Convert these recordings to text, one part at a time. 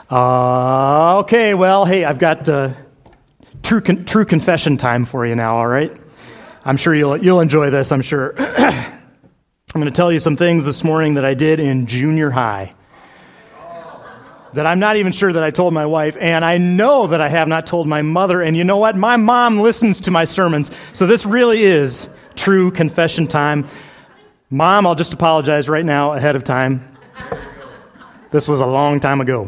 Okay, well, hey, I've got true confession time for you now, all right? I'm sure you'll enjoy this, I'm sure. I'm going to tell you some things this morning that I did in junior high that I'm not even sure that I told my wife, and I know that I have not told my mother, and you know what? My mom listens to my sermons, so this really is true confession time. Mom, I'll just apologize right now ahead of time. This was a long time ago.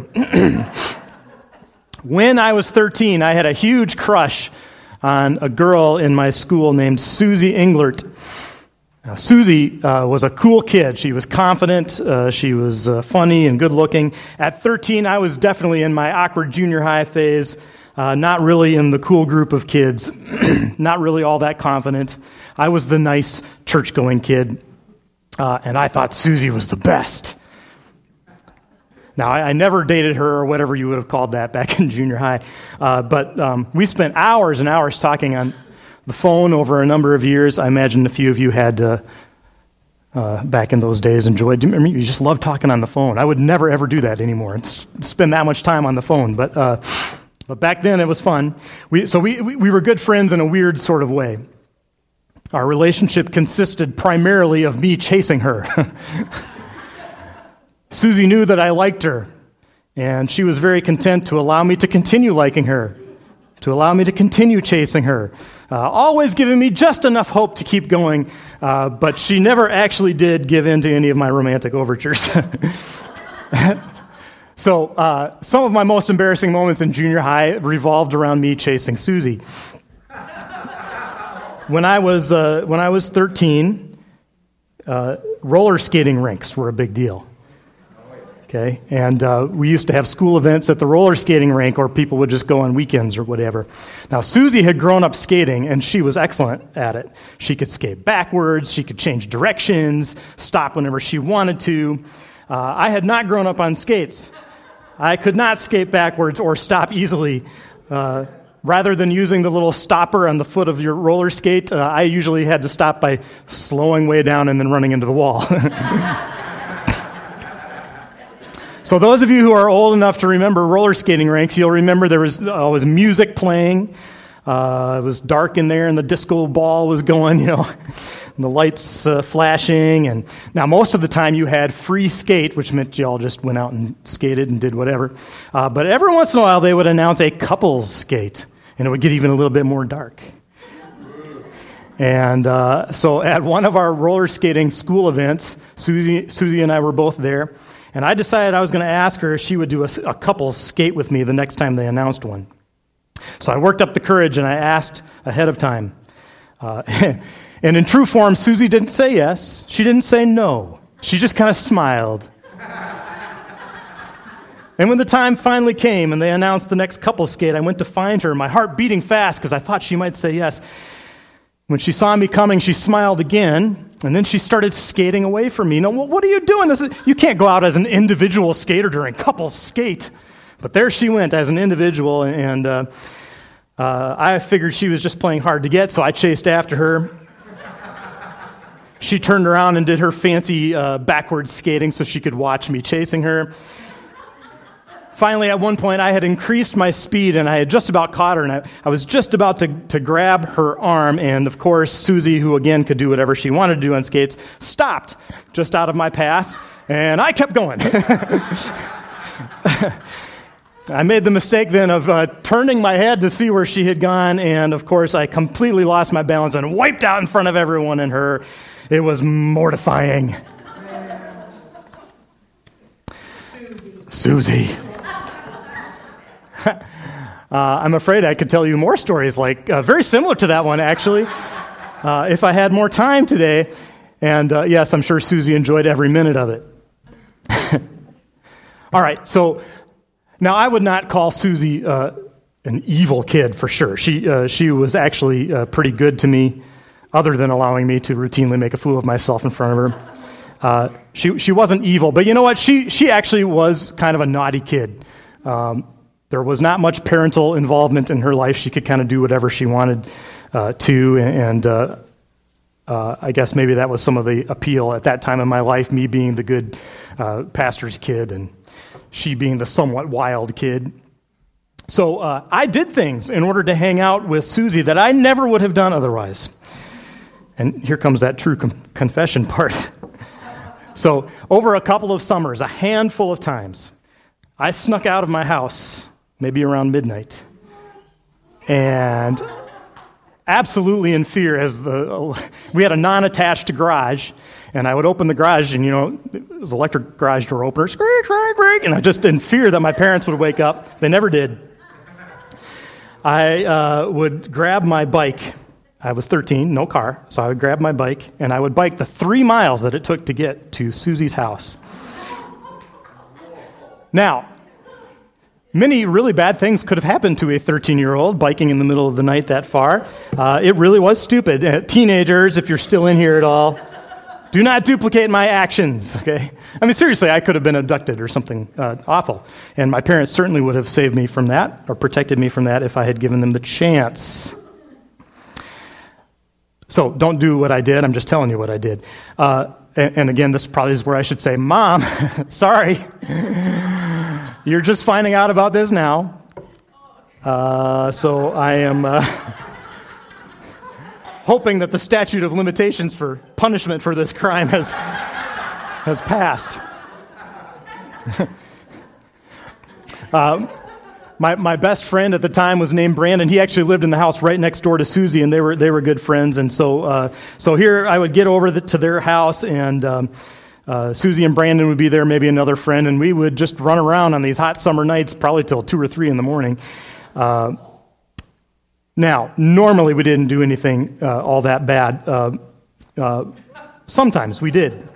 When I was 13, I had a huge crush on a girl in my school named Susie Englert. Now, Susie was a cool kid. She was confident. She was funny and good-looking. At 13, I was definitely in my awkward junior high phase, not really in the cool group of kids, not really all that confident. I was the nice church-going kid, and I thought Susie was the best. Now, I never dated her or whatever you would have called that back in junior high, but we spent hours and hours talking on the phone over a number of years. I imagine a few of you had, back in those days, enjoyed. You just loved talking on the phone. I would never, ever do that anymore and spend that much time on the phone, but back then it was fun. We were good friends in a weird sort of way. Our relationship consisted primarily of me chasing her. Susie knew that I liked her, and she was very content to allow me to continue liking her, to allow me to continue chasing her, always giving me just enough hope to keep going, but she never actually did give in to any of my romantic overtures. So some of my most embarrassing moments in junior high revolved around me chasing Susie. When I was 13, roller skating rinks were a big deal. Okay, and we used to have school events at the roller skating rink, or people would just go on weekends or whatever. Now, Susie had grown up skating, and she was excellent at it. She could skate backwards, she could change directions, stop whenever she wanted to. I had not grown up on skates. I could not skate backwards or stop easily. Rather than using the little stopper on the foot of your roller skate, I usually had to stop by slowing way down and then running into the wall. So those of you who are old enough to remember roller skating rinks, you'll remember there was always music playing. It was dark in there, and the disco ball was going, and the lights flashing. And now most of the time you had free skate, which meant you all just went out and skated and did whatever. But every once in a while they would announce a couples skate, and it would get even a little bit more dark. And so at one of our roller skating school events, Susie and I were both there. And I decided I was going to ask her if she would do a couple's skate with me the next time they announced one. So I worked up the courage and I asked ahead of time. And in true form, Susie didn't say yes. She didn't say no. She just kind of smiled. And when the time finally came and they announced the next couple's skate, I went to find her, my heart beating fast because I thought she might say yes. When she saw me coming, she smiled again, and then she started skating away from me. Well, what are you doing? You can't go out as an individual skater during couples skate. But there she went as an individual, and I figured she was just playing hard to get, so I chased after her. She turned around and did her fancy backwards skating so she could watch me chasing her. Finally, at one point, I had increased my speed, and I had just about caught her, and I was just about to grab her arm, and of course, Susie, who again could do whatever she wanted to do on skates, stopped just out of my path, and I kept going. I made the mistake then of turning my head to see where she had gone, and of course, I completely lost my balance and wiped out in front of everyone and her. It was mortifying. Susie. I'm afraid I could tell you more stories very similar to that one, actually, if I had more time today. And yes, I'm sure Susie enjoyed every minute of it. All right, so now I would not call Susie an evil kid for sure. She was actually pretty good to me, other than allowing me to routinely make a fool of myself in front of her. She wasn't evil, but you know what? She actually was kind of a naughty kid. There was not much parental involvement in her life. She could kind of do whatever she wanted to, and I guess maybe that was some of the appeal at that time in my life, me being the good pastor's kid, and she being the somewhat wild kid. So I did things in order to hang out with Susie that I never would have done otherwise. And here comes that true confession part. So over a couple of summers, a handful of times, I snuck out of my house, maybe around midnight, and absolutely in fear we had a non-attached garage, and I would open the garage, and it was electric garage door opener, squeak, squeak, squeak, and I just in fear that my parents would wake up. They never did. I would grab my bike. I was 13, no car, so I would grab my bike, and I would bike the 3 miles that it took to get to Susie's house. Now, many really bad things could have happened to a 13-year-old biking in the middle of the night that far. It really was stupid. Teenagers, if you're still in here at all, do not duplicate my actions, okay? I mean, seriously, I could have been abducted or something awful, and my parents certainly would have saved me from that or protected me from that if I had given them the chance. So don't do what I did. I'm just telling you what I did. And again, this probably is where I should say, Mom, sorry. You're just finding out about this now. So I am hoping that the statute of limitations for punishment for this crime has passed. My best friend at the time was named Brandon. He actually lived in the house right next door to Susie, and they were good friends. And so here I would get over to their house, and Susie and Brandon would be there, maybe another friend, and we would just run around on these hot summer nights, probably till 2 or 3 in the morning. Now, normally we didn't do anything all that bad. Sometimes we did.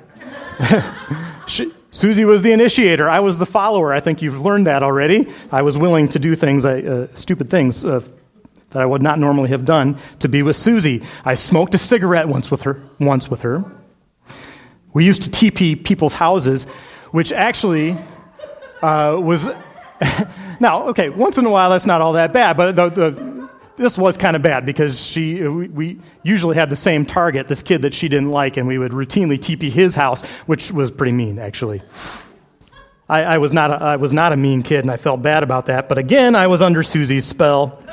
Susie was the initiator. I was the follower. I think you've learned that already. I was willing to do things, stupid things that I would not normally have done to be with Susie. I smoked a cigarette once with her. We used to TP people's houses, which actually was... Now, okay, once in a while that's not all that bad, but this was kind of bad because we usually had the same target, this kid that she didn't like, and we would routinely TP his house, which was pretty mean, actually. I was not a mean kid, and I felt bad about that. But again, I was under Susie's spell.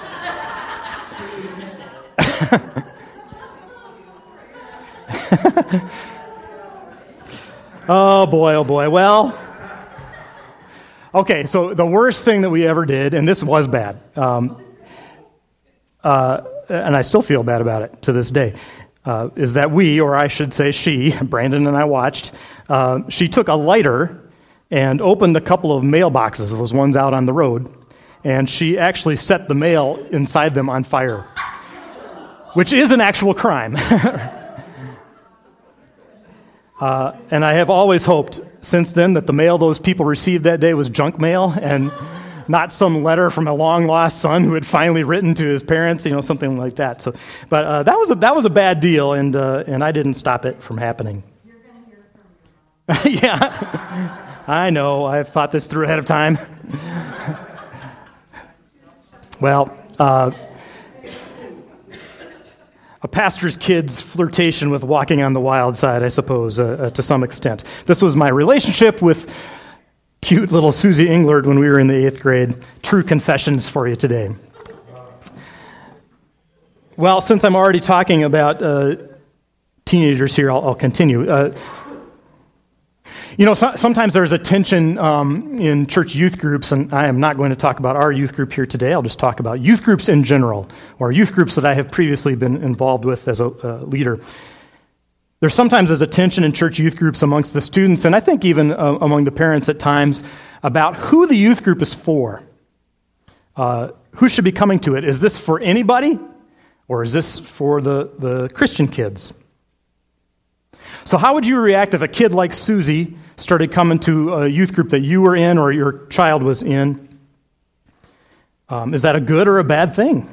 Oh boy. Well, okay. So the worst thing that we ever did, and this was bad. And I still feel bad about it to this day, is that we, or I should say she, Brandon and I watched, she took a lighter and opened a couple of mailboxes, those ones out on the road, and she actually set the mail inside them on fire, which is an actual crime. And I have always hoped since then that the mail those people received that day was junk mail and not some letter from a long-lost son who had finally written to his parents, something like that. So, but that was a bad deal, and I didn't stop it from happening. You're going to hear from me. Yeah, I know. I've thought this through ahead of time. Well, a pastor's kid's flirtation with walking on the wild side, I suppose, to some extent. This was my relationship with cute little Susie Englert when we were in the 8th grade. True confessions for you today. Well, since I'm already talking about teenagers here, I'll continue. Sometimes there's a tension in church youth groups, and I am not going to talk about our youth group here today. I'll just talk about youth groups in general, or youth groups that I have previously been involved with as a leader. There sometimes is a tension in church youth groups amongst the students, and I think even among the parents at times, about who the youth group is for. Who should be coming to it? Is this for anybody, or is this for the Christian kids? So how would you react if a kid like Susie started coming to a youth group that you were in or your child was in? Is that a good or a bad thing?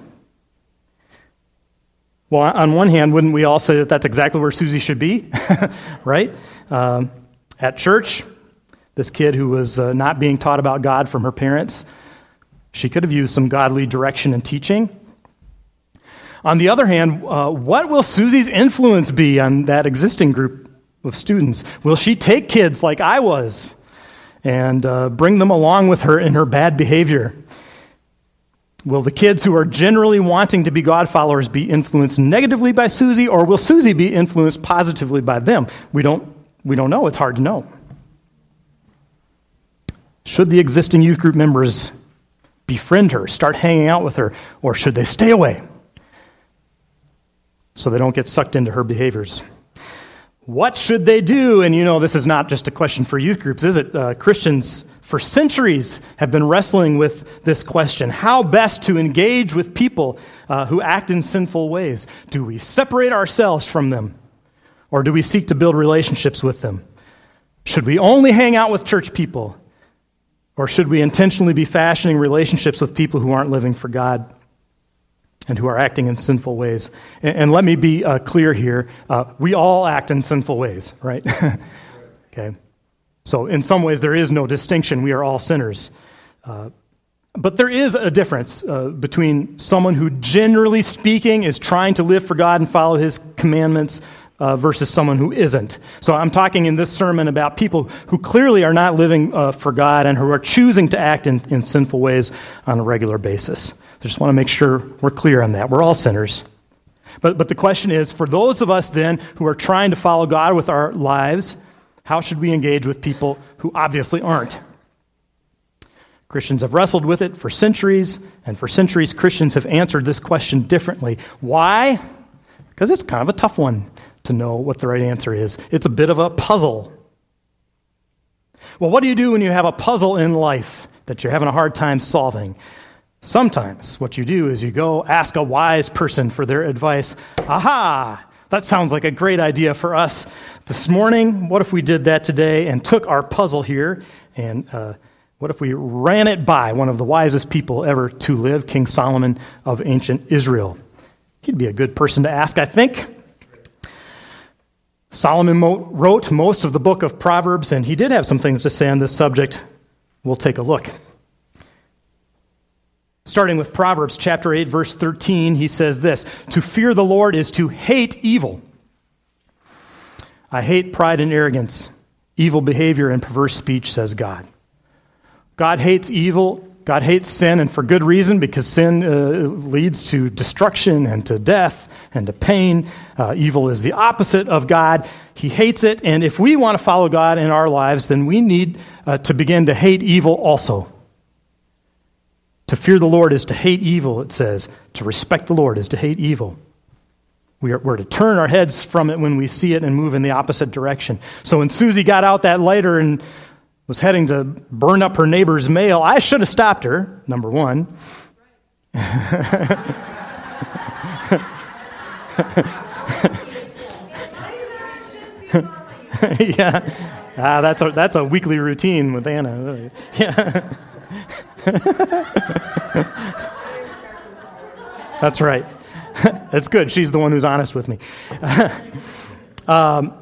Well, on one hand, wouldn't we all say that that's exactly where Susie should be, right? At church, this kid who was not being taught about God from her parents, she could have used some godly direction and teaching. On the other hand, what will Susie's influence be on that existing group of students? Will she take kids like I was and bring them along with her in her bad behavior? Will the kids who are generally wanting to be God followers be influenced negatively by Susie, or will Susie be influenced positively by them? We don't know. It's hard to know. Should the existing youth group members befriend her, start hanging out with her, or should they stay away so they don't get sucked into her behaviors? What should they do? And this is not just a question for youth groups, is it? Christians for centuries have been wrestling with this question. How best to engage with people who act in sinful ways? Do we separate ourselves from them, or do we seek to build relationships with them? Should we only hang out with church people, or should we intentionally be fashioning relationships with people who aren't living for God and who are acting in sinful ways? And let me be clear here. We all act in sinful ways, right? Okay. So in some ways, there is no distinction. We are all sinners. But there is a difference between someone who, generally speaking, is trying to live for God and follow His commandments versus someone who isn't. So I'm talking in this sermon about people who clearly are not living for God and who are choosing to act in sinful ways on a regular basis. I just want to make sure we're clear on that. We're all sinners. But the question is, for those of us then who are trying to follow God with our lives, how should we engage with people who obviously aren't? Christians have wrestled with it for centuries, and for centuries Christians have answered this question differently. Why? Because it's kind of a tough one to know what the right answer is. It's a bit of a puzzle. Well, what do you do when you have a puzzle in life that you're having a hard time solving? Sometimes what you do is you go ask a wise person for their advice. Aha! That sounds like a great idea for us this morning. What if we did that today and took our puzzle here, and what if we ran it by one of the wisest people ever to live, King Solomon of ancient Israel? He'd be a good person to ask, I think. Solomon wrote most of the book of Proverbs, and he did have some things to say on this subject. We'll take a look. Starting with Proverbs chapter 8, verse 13, he says this: "To fear the Lord is to hate evil. I hate pride and arrogance, evil behavior and perverse speech," says God. God hates evil. God hates sin, and for good reason, because sin leads to destruction and to death and to pain. Evil is the opposite of God. He hates it, and if we want to follow God in our lives, then we need to begin to hate evil also. To fear the Lord is to hate evil, it says. To respect the Lord is to hate evil. We're to turn our heads from it when we see it and move in the opposite direction. So when Susie got out that lighter and was heading to burn up her neighbor's mail, I should have stopped her, number one. Yeah, that's a weekly routine with Anna. Yeah. That's right. That's good. She's the one who's honest with me. I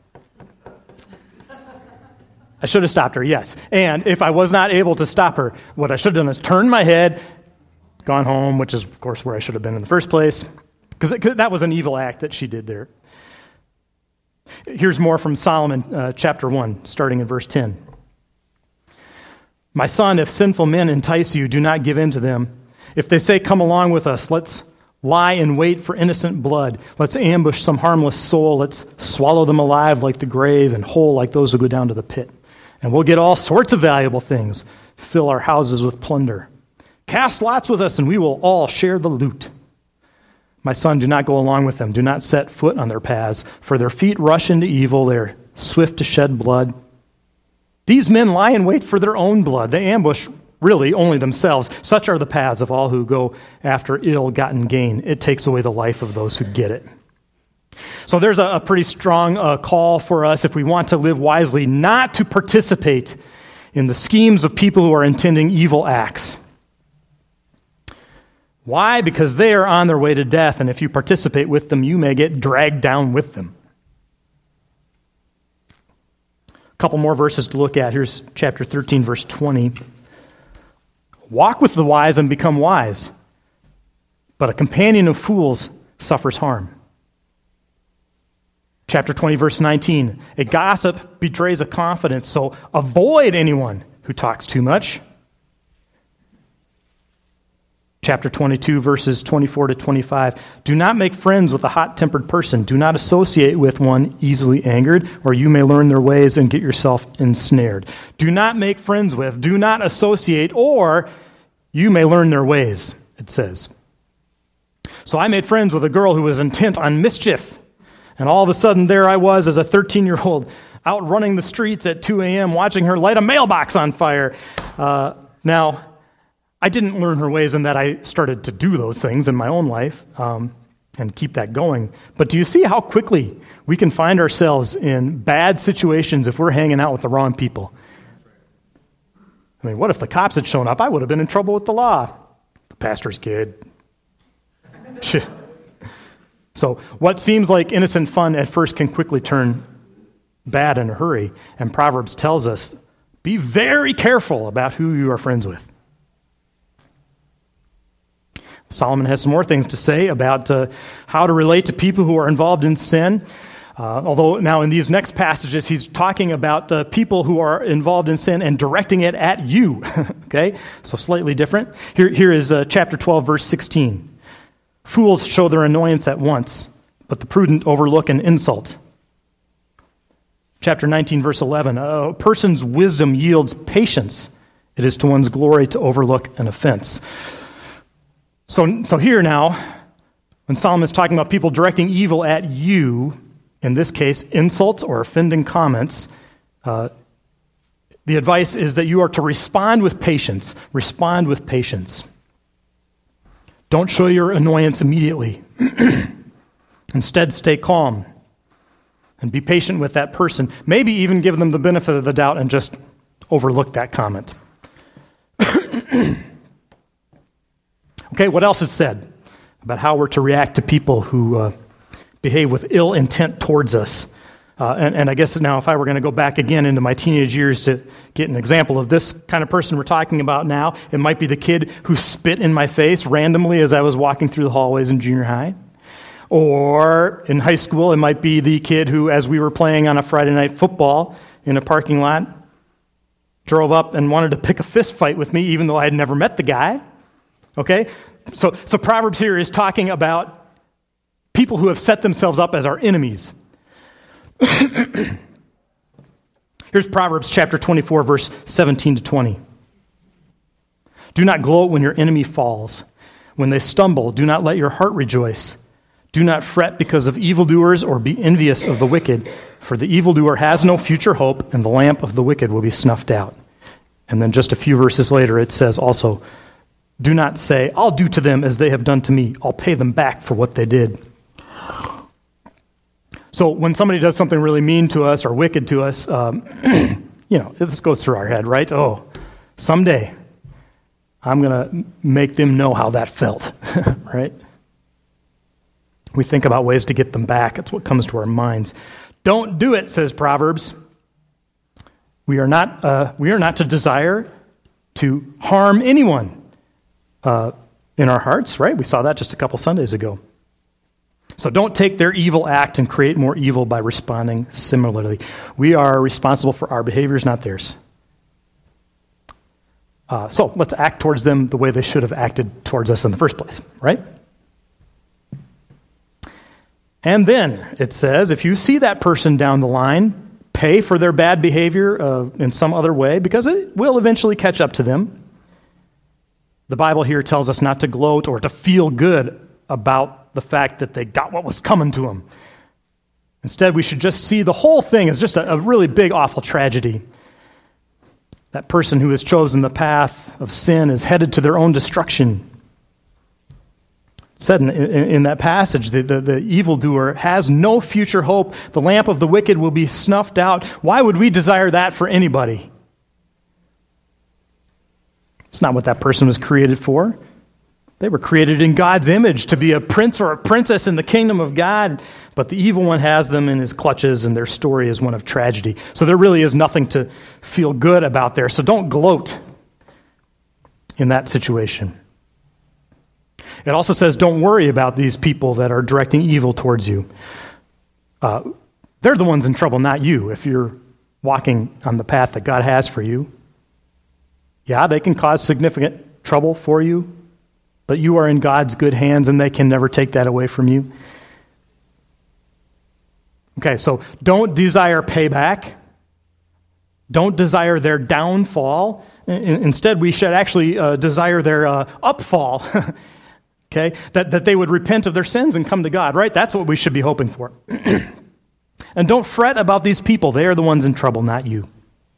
should have stopped her, yes. And if I was not able to stop her, what I should have done is turned my head, gone home, which is, of course, where I should have been in the first place, because that was an evil act that she did there. Here's more from Solomon, chapter 1, starting in verse 10. "My son, if sinful men entice you, do not give in to them. If they say, 'Come along with us,' let's lie in wait for innocent blood. Let's ambush some harmless soul. Let's swallow them alive like the grave and whole like those who go down to the pit. And we'll get all sorts of valuable things, fill our houses with plunder. Cast lots with us, and we will all share the loot. My son, do not go along with them. Do not set foot on their paths, for their feet rush into evil. They're swift to shed blood. These men lie in wait for their own blood. They ambush really only themselves. Such are the paths of all who go after ill-gotten gain. It takes away the life of those who get it." So there's a pretty strong call for us, if we want to live wisely, not to participate in the schemes of people who are intending evil acts. Why? Because they are on their way to death, and if you participate with them, you may get dragged down with them. A couple more verses to look at. Here's chapter 13, verse 20. "Walk with the wise and become wise, but a companion of fools suffers harm." Chapter 20, verse 19. A gossip betrays a confidence, so avoid anyone who talks too much. Chapter 22, verses 24 to 25. Do not make friends with a hot-tempered person. Do not associate with one easily angered, or you may learn their ways and get yourself ensnared. Do not make friends with, do not associate, or you may learn their ways, it says. So I made friends with a girl who was intent on mischief. And all of a sudden, there I was as a 13-year-old out running the streets at 2 a.m., watching her light a mailbox on fire. Now, I didn't learn her ways in that I started to do those things in my own life and keep that going. But do you see how quickly we can find ourselves in bad situations if we're hanging out with the wrong people? I mean, what if the cops had shown up? I would have been in trouble with the law. The pastor's kid. So what seems like innocent fun at first can quickly turn bad in a hurry. And Proverbs tells us, be very careful about who you are friends with. Solomon has some more things to say about how to relate to people who are involved in sin. Although now in these next passages, he's talking about people who are involved in sin and directing it at you. Okay? So slightly different. Here is chapter 12, verse 16. Fools show their annoyance at once, but the prudent overlook an insult. Chapter 19, verse 11. A person's wisdom yields patience. It is to one's glory to overlook an offense. So here now, when Solomon is talking about people directing evil at you, in this case, insults or offending comments, the advice is that you are to respond with patience. Respond with patience. Don't show your annoyance immediately. Instead, stay calm and be patient with that person. Maybe even give them the benefit of the doubt and just overlook that comment. Okay, what else is said about how we're to react to people who behave with ill intent towards us? And I guess now if I were going to go back again into my teenage years to get an example of this kind of person we're talking about now, it might be the kid who spit in my face randomly as I was walking through the hallways in junior high. Or in high school, it might be the kid who, as we were playing on a Friday night football in a parking lot, drove up and wanted to pick a fist fight with me even though I had never met the guy. Okay? So Proverbs here is talking about people who have set themselves up as our enemies. Here's Proverbs chapter 24, verse 17 to 20. Do not gloat when your enemy falls. When they stumble, do not let your heart rejoice. Do not fret because of evildoers or be envious of the wicked, for the evildoer has no future hope, and the lamp of the wicked will be snuffed out. And then just a few verses later, it says also, do not say, I'll do to them as they have done to me. I'll pay them back for what they did. So when somebody does something really mean to us or wicked to us, this goes through our head, right? Oh, someday I'm going to make them know how that felt, right? We think about ways to get them back. That's what comes to our minds. Don't do it, says Proverbs. We are not to desire to harm anyone in our hearts, right? We saw that just a couple Sundays ago. So don't take their evil act and create more evil by responding similarly. We are responsible for our behaviors, not theirs. So let's act towards them the way they should have acted towards us in the first place, right? And then it says, if you see that person down the line, pay for their bad behavior in some other way, because it will eventually catch up to them. The Bible here tells us not to gloat or to feel good about the fact that they got what was coming to them. Instead, we should just see the whole thing as just a really big, awful tragedy. That person who has chosen the path of sin is headed to their own destruction. It said in that passage, the evildoer has no future hope. The lamp of the wicked will be snuffed out. Why would we desire that for anybody? It's not what that person was created for. They were created in God's image to be a prince or a princess in the kingdom of God, but the evil one has them in his clutches, and their story is one of tragedy. So there really is nothing to feel good about there. So don't gloat in that situation. It also says don't worry about these people that are directing evil towards you. They're the ones in trouble, not you, if you're walking on the path that God has for you. Yeah, they can cause significant trouble for you, but you are in God's good hands, and they can never take that away from you. Okay, so don't desire payback. Don't desire their downfall. Instead, we should actually desire their upfall. Okay, that they would repent of their sins and come to God, right? That's what we should be hoping for. And don't fret about these people. They are the ones in trouble, not you.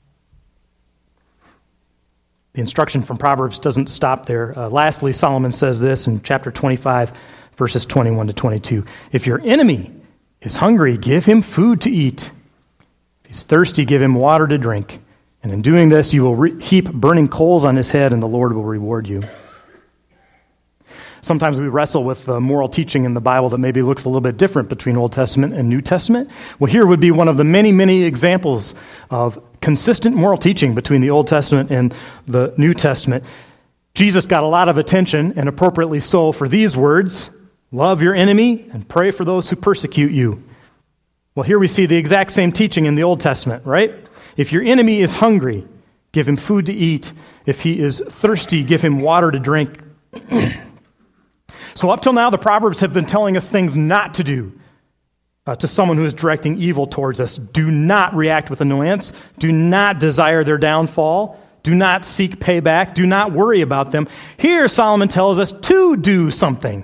The instruction from Proverbs doesn't stop there. Lastly, Solomon says this in chapter 25, verses 21 to 22. If your enemy is hungry, give him food to eat. If he's thirsty, give him water to drink. And in doing this, you will heap burning coals on his head, and the Lord will reward you. Sometimes we wrestle with moral teaching in the Bible that maybe looks a little bit different between Old Testament and New Testament. Well, here would be one of the many, many examples of consistent moral teaching between the Old Testament and the New Testament. Jesus got a lot of attention, and appropriately so, for these words, love your enemy and pray for those who persecute you. Well, here we see the exact same teaching in the Old Testament, right? If your enemy is hungry, give him food to eat. If he is thirsty, give him water to drink. So up till now, the Proverbs have been telling us things not to do to someone who is directing evil towards us. Do not react with annoyance. Do not desire their downfall. Do not seek payback. Do not worry about them. Here, Solomon tells us to do something.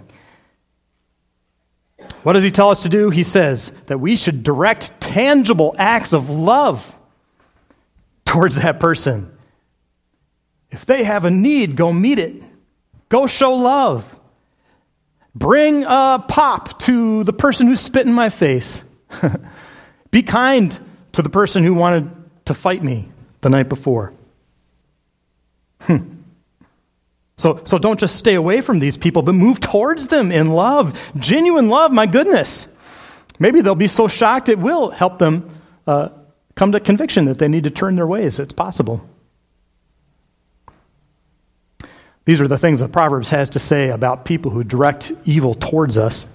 What does he tell us to do? He says that we should direct tangible acts of love towards that person. If they have a need, go meet it. Go show love. Bring a pop to the person who spit in my face. Be kind to the person who wanted to fight me the night before. So don't just stay away from these people, but move towards them in love. Genuine love, my goodness. Maybe they'll be so shocked it will help them come to conviction that they need to turn their ways. It's possible. These are the things that Proverbs has to say about people who direct evil towards us.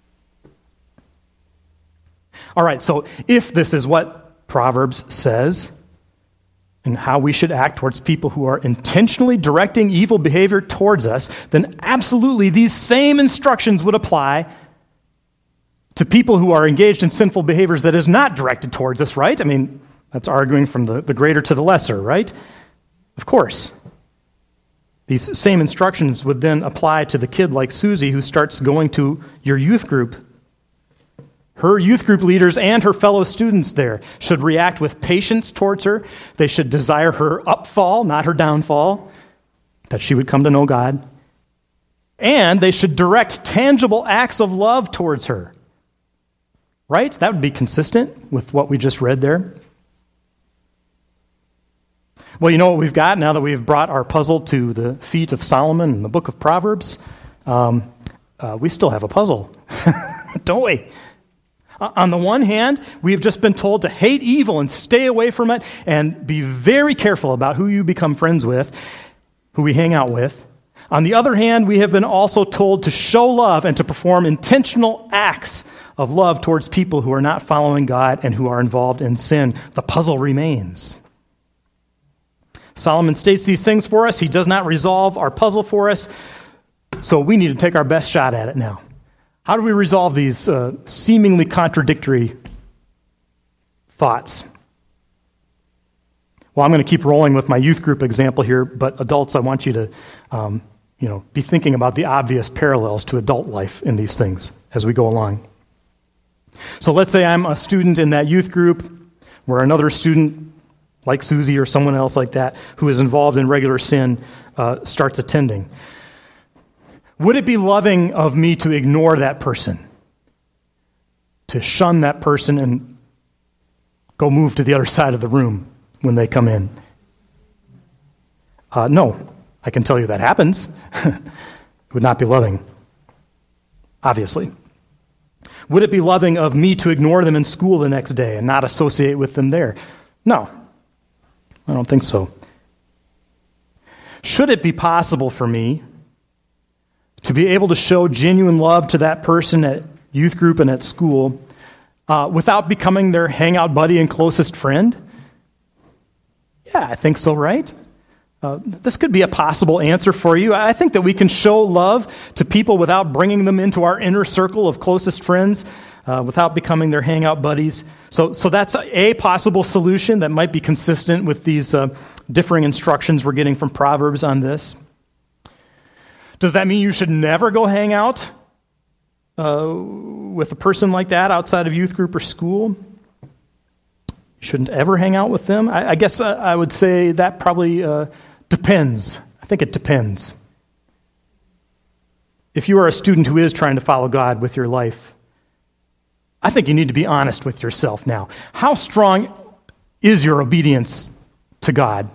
All right, so if this is what Proverbs says, and how we should act towards people who are intentionally directing evil behavior towards us, then absolutely these same instructions would apply to people who are engaged in sinful behaviors that is not directed towards us, right? I mean, that's arguing from the greater to the lesser, right? Of course. These same instructions would then apply to the kid like Susie who starts going to your youth group. Her youth group leaders and her fellow students there should react with patience towards her. They should desire her upfall, not her downfall, that she would come to know God. And they should direct tangible acts of love towards her. Right? That would be consistent with what we just read there. Well, you know what we've got now that we've brought our puzzle to the feet of Solomon in the book of Proverbs? We still have a puzzle, don't we? On the one hand, we have just been told to hate evil and stay away from it and be very careful about who you become friends with, who we hang out with. On the other hand, we have been also told to show love and to perform intentional acts of love towards people who are not following God and who are involved in sin. The puzzle remains. Solomon states these things for us. He does not resolve our puzzle for us, so we need to take our best shot at it now. How do we resolve these seemingly contradictory thoughts? Well, I'm going to keep rolling with my youth group example here, but adults, I want you to be thinking about the obvious parallels to adult life in these things as we go along. So let's say I'm a student in that youth group where another student like Susie or someone else like that who is involved in regular sin starts attending. Would it be loving of me to ignore that person, to shun that person and go move to the other side of the room when they come in? No, I can tell you that happens. It would not be loving, obviously. Would it be loving of me to ignore them in school the next day and not associate with them there? No, I don't think so. Should it be possible for me to be able to show genuine love to that person at youth group and at school without becoming their hangout buddy and closest friend? Yeah, I think so, right? This could be a possible answer for you. I think that we can show love to people without bringing them into our inner circle of closest friends, without becoming their hangout buddies. So that's a possible solution that might be consistent with these differing instructions we're getting from Proverbs on this. Does that mean you should never go hang out with a person like that outside of youth group or school? You shouldn't ever hang out with them? I guess I would say that probably depends. I think it depends. If you are a student who is trying to follow God with your life, I think you need to be honest with yourself now. How strong is your obedience to God?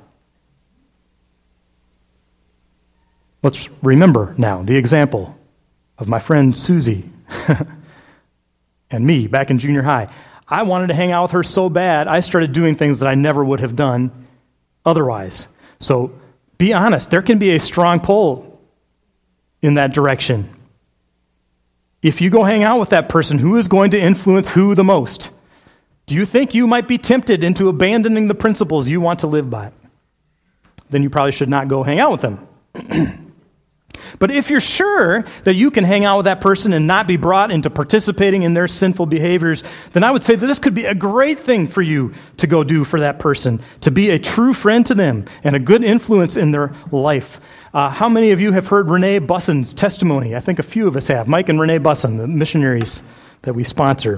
Let's remember now the example of my friend Susie and me back in junior high. I wanted to hang out with her so bad, I started doing things that I never would have done otherwise. So be honest. There can be a strong pull in that direction. If you go hang out with that person, who is going to influence who the most? Do you think you might be tempted into abandoning the principles you want to live by? Then you probably should not go hang out with them. But if you're sure that you can hang out with that person and not be brought into participating in their sinful behaviors, then I would say that this could be a great thing for you to go do for that person, to be a true friend to them and a good influence in their life. How many of you have heard Renee Busson's testimony? I think a few of us have. Mike and Renee Busson, the missionaries that we sponsor.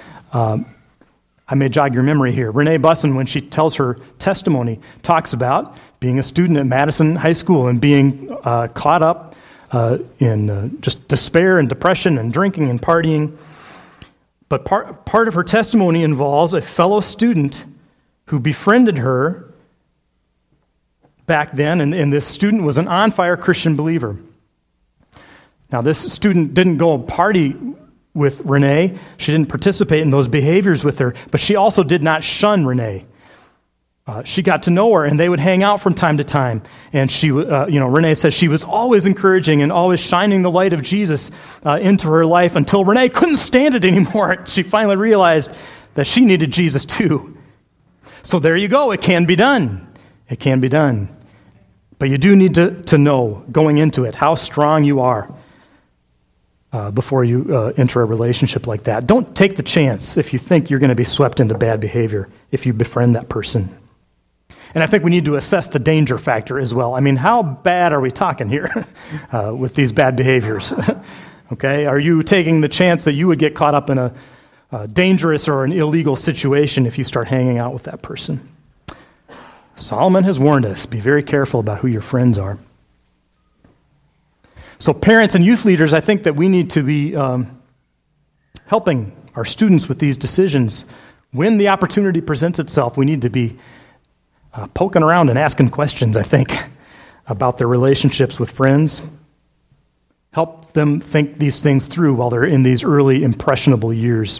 I may jog your memory here. Renee Busson, when she tells her testimony, talks about being a student at Madison High School and being caught up in just despair and depression and drinking and partying. But part of her testimony involves a fellow student who befriended her back then, and this student was an on-fire Christian believer. Now, this student didn't go party with Renee. She didn't participate in those behaviors with her, but she also did not shun Renee. She got to know her, and they would hang out from time to time. And she, Renee says she was always encouraging and always shining the light of Jesus into her life until Renee couldn't stand it anymore. She finally realized that she needed Jesus too. So there you go. It can be done. It can be done. But you do need to know going into it how strong you are before you enter a relationship like that. Don't take the chance if you think you're going to be swept into bad behavior if you befriend that person. And I think we need to assess the danger factor as well. I mean, how bad are we talking here with these bad behaviors? Okay, are you taking the chance that you would get caught up in a dangerous or an illegal situation if you start hanging out with that person? Solomon has warned us, be very careful about who your friends are. So parents and youth leaders, I think that we need to be helping our students with these decisions. When the opportunity presents itself, we need to be poking around and asking questions, I think, about their relationships with friends. Help them think these things through while they're in these early impressionable years.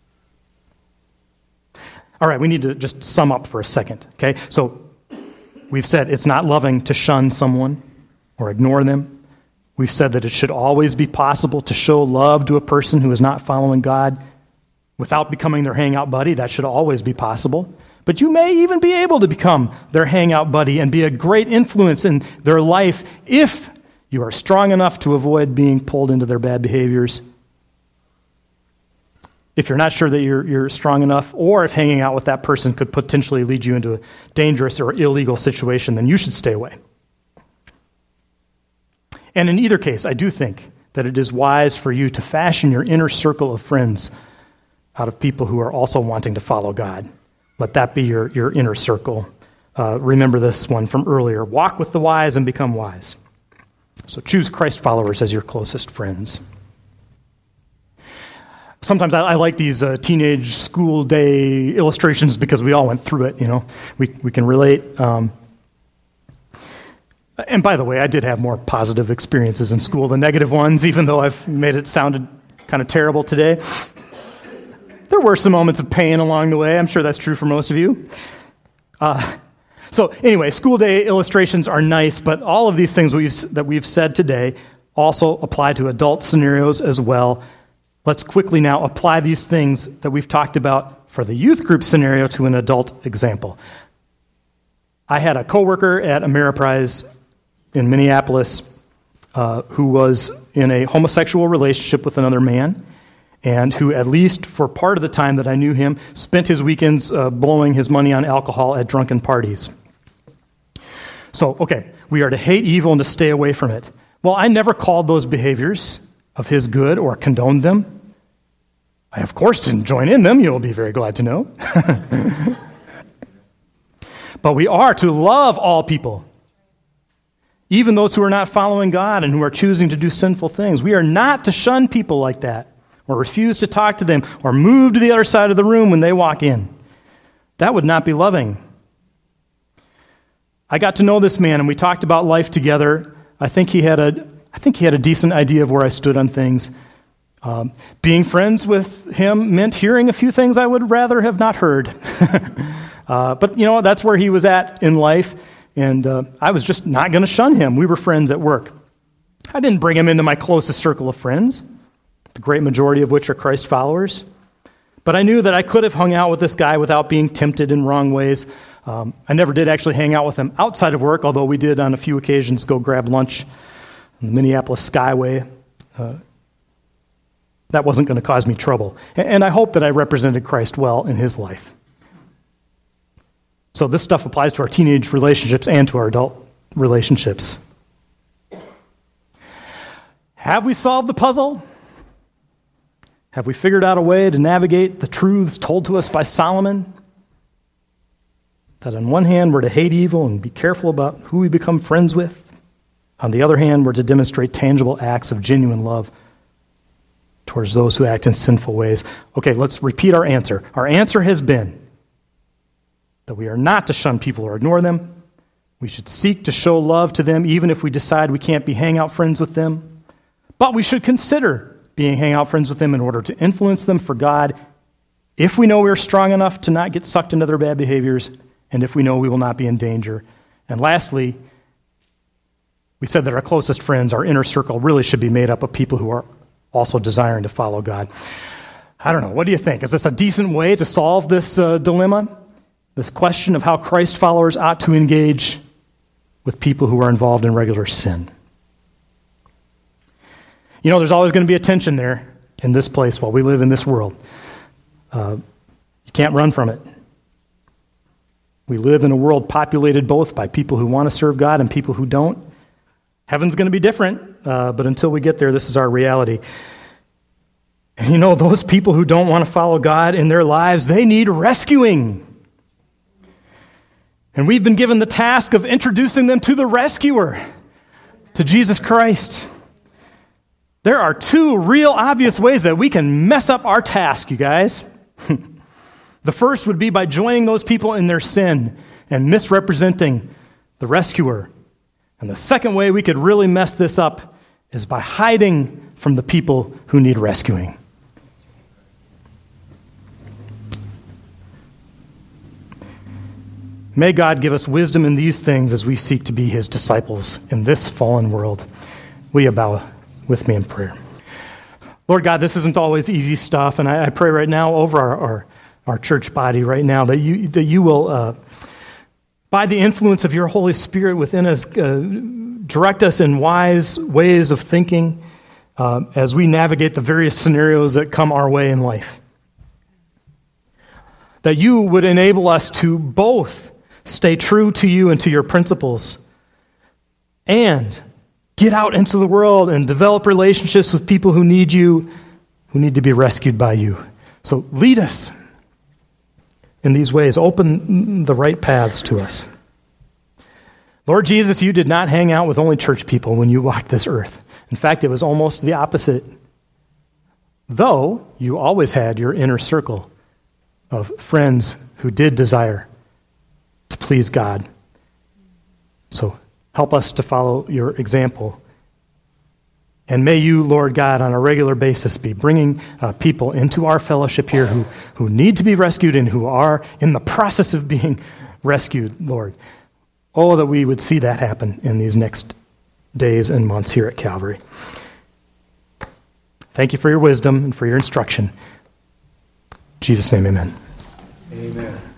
All right, we need to just sum up for a second, okay? So we've said it's not loving to shun someone or ignore them. We've said that it should always be possible to show love to a person who is not following God without becoming their hangout buddy. That should always be possible. But you may even be able to become their hangout buddy and be a great influence in their life if you are strong enough to avoid being pulled into their bad behaviors. If you're not sure that you're strong enough, or if hanging out with that person could potentially lead you into a dangerous or illegal situation, then you should stay away. And in either case, I do think that it is wise for you to fashion your inner circle of friends out of people who are also wanting to follow God. Let that be your inner circle. Remember this one from earlier. Walk with the wise and become wise. So choose Christ followers as your closest friends. Sometimes I like these teenage school day illustrations because we all went through it, you know. We can relate. And by the way, I did have more positive experiences in school than negative ones, even though I've made it sounded kind of terrible today. There were some moments of pain along the way. I'm sure that's true for most of you. So anyway, school day illustrations are nice, but all of these things that we've said today also apply to adult scenarios as well. Let's quickly now apply these things that we've talked about for the youth group scenario to an adult example. I had a coworker at Ameriprise in Minneapolis who was in a homosexual relationship with another man, and who, at least for part of the time that I knew him, spent his weekends blowing his money on alcohol at drunken parties. So, okay, we are to hate evil and to stay away from it. Well, I never called those behaviors of his good or condoned them. I, of course, didn't join in them, you'll be very glad to know. But we are to love all people, even those who are not following God and who are choosing to do sinful things. We are not to shun people like that, or refuse to talk to them, or move to the other side of the room when they walk in. That would not be loving. I got to know this man, and we talked about life together. I think he had a decent idea of where I stood on things. Being friends with him meant hearing a few things I would rather have not heard. But, that's where he was at in life, and I was just not going to shun him. We were friends at work. I didn't bring him into my closest circle of friends, the great majority of which are Christ followers. But I knew that I could have hung out with this guy without being tempted in wrong ways. I never did actually hang out with him outside of work, although we did on a few occasions go grab lunch on the Minneapolis Skyway. That wasn't going to cause me trouble. And I hope that I represented Christ well in his life. So this stuff applies to our teenage relationships and to our adult relationships. Have we solved the puzzle? Have we figured out a way to navigate the truths told to us by Solomon? That on one hand, we're to hate evil and be careful about who we become friends with. On the other hand, we're to demonstrate tangible acts of genuine love towards those who act in sinful ways. Okay, let's repeat our answer. Our answer has been that we are not to shun people or ignore them. We should seek to show love to them even if we decide we can't be hangout friends with them. But we should consider being hangout friends with them in order to influence them for God if we know we are strong enough to not get sucked into their bad behaviors and if we know we will not be in danger. And lastly, we said that our closest friends, our inner circle, really should be made up of people who are also desiring to follow God. I don't know. What do you think? Is this a decent way to solve this dilemma? This question of how Christ followers ought to engage with people who are involved in regular sin? There's always going to be a tension there in this place while we live in this world. You can't run from it. We live in a world populated both by people who want to serve God and people who don't. Heaven's going to be different, but until we get there, this is our reality. And those people who don't want to follow God in their lives, they need rescuing. And we've been given the task of introducing them to the rescuer, to Jesus Christ. There are two real obvious ways that we can mess up our task, you guys. The first would be by joining those people in their sin and misrepresenting the rescuer. And the second way we could really mess this up is by hiding from the people who need rescuing. May God give us wisdom in these things as we seek to be his disciples in this fallen world. Will you bow with me in prayer? Lord God, this isn't always easy stuff, and I pray right now over our church body right now that you will, by the influence of your Holy Spirit within us, direct us in wise ways of thinking as we navigate the various scenarios that come our way in life. That you would enable us to both stay true to you and to your principles and get out into the world and develop relationships with people who need you, who need to be rescued by you. So lead us in these ways. Open the right paths to us. Lord Jesus, you did not hang out with only church people when you walked this earth. In fact, it was almost the opposite. Though you always had your inner circle of friends who did desire to please God. So help us to follow your example. And may you, Lord God, on a regular basis be bringing people into our fellowship here who need to be rescued and who are in the process of being rescued, Lord. Oh, that we would see that happen in these next days and months here at Calvary. Thank you for your wisdom and for your instruction. In Jesus' name, amen. Amen.